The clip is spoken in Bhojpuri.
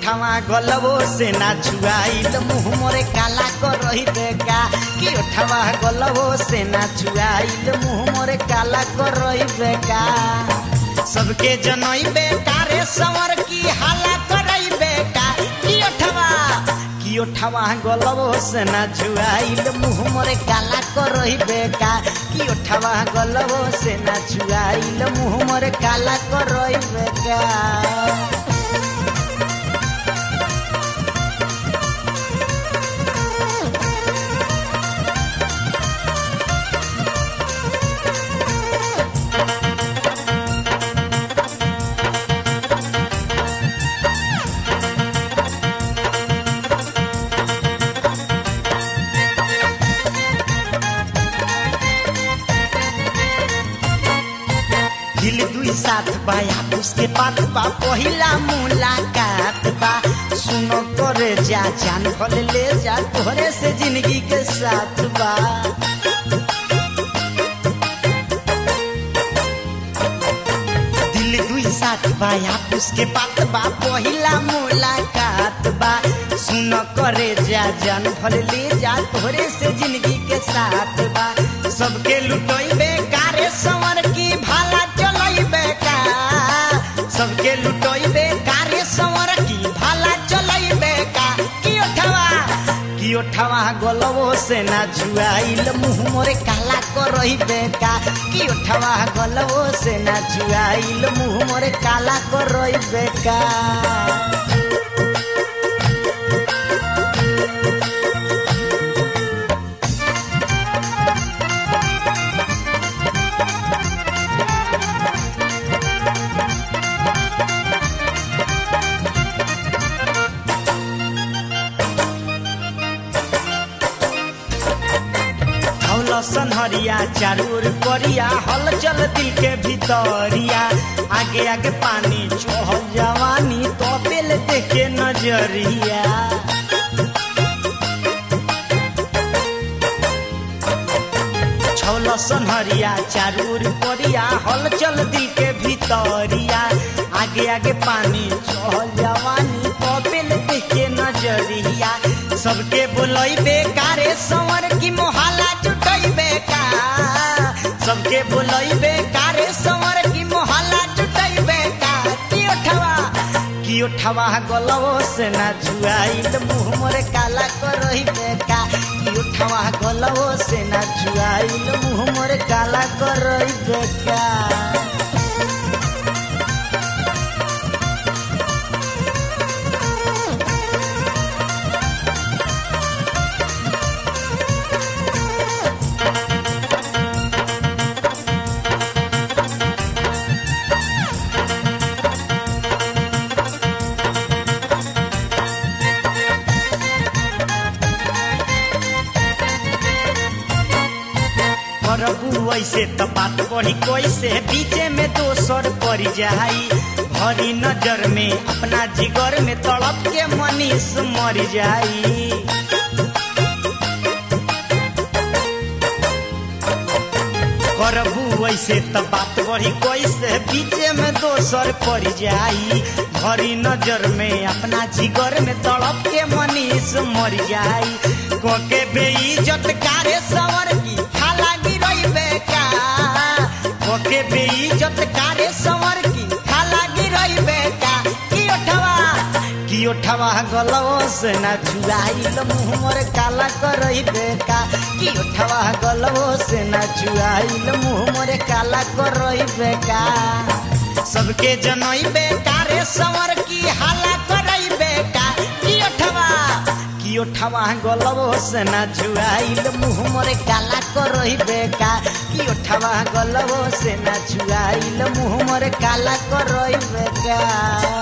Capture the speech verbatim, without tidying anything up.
ओठावा गलबो से ना छुआइल मुँह मोरे काला कर रही बेका कि ओठावा गलबो से ना छुआइल मुँह मोरे काला कर रही बेका सबके जनई बेका रे संवर की हाला करई बेका कि ओठावा कि ओठावा गलबो से ना छुआइल मुँह मोरे काला कर रही बेका कि ओठावा गलबो से ना छुआइल मुँह मोरे काला कर रही बेका। दिल दुई साथ बाया उसके बात बा पहिला मुलाकात बा सुनो करे जा जान भल ले जा तोहरे से जिंदगी के साथ बा दिल दुई साथ बाया उसके बात बा पहिला मुलाकात बा सुनो करे जा जान भल ले जा तोहरे से जिंदगी के साथ बा सबके लुटोई बेकारे संवर की भाला सबके लुटोई बेकार संवर की भाला चलई बेका कि ओठावा कि ओठावा गलबो से ना छुआइल मुँह मोरे काला कर रही बेका कि ओठावा गलबो से ना छुआइल मुँह मोरे काला कर रही बेका। सनहरिया चारूर करिया हल चल दिल के भीतरिया आगे आगे पानी चढ़ल जवानी तो पेल देखे नजरिया छौल सनहरिया चारूर करिया हल चल दिल के भीतरिया आगे आगे पानी चढ़ल जवानी तो पेल देखे नजरिया सबके बोलई बेकारे संवर की मोहाला जुटई बेका सबके बोलई बेकारे संवर की मोहाला जुटई बेका कि ओठावा कि ओठावा गलबो से ना छुआइल मुँह मोरे काला कर रही बेका कि ओठावा गलबो से ना छुआइल मुँह मोरे काला कर रही बेका। वैसे तो बात बढ़ी कैसे बीचे में दोसर पड़ जाई भरी नजर में अपना जिगर में तड़प के मनीष मर जाई करबू वैसे तो बात बढ़ी कैसे बीचे में दोसर पड़ जाई भरी नजर में अपना जिगर में तड़प के मनीष मर जाई कोके बेइज्जत कारे संवर की खाला गिरई बेका कोके बेइज्जत कारे संवर की खाला गिरई बेका कि ओठवा कि ओठवा गलबो से ना छुआइल मुँह मोरे काला करई बेका कि ओठवा गलबो से ना छुआइल मुँह मोरे काला करई बेका सबके जनई बेकारे संवर की हाला करई बेका कि ओठवा कि ओठवा गलबो से ना छुआइल मुँह मोरे काला करई बेका कि ओठवा गलबो से ना छुआइल मुँह मोरे काला करई बेका।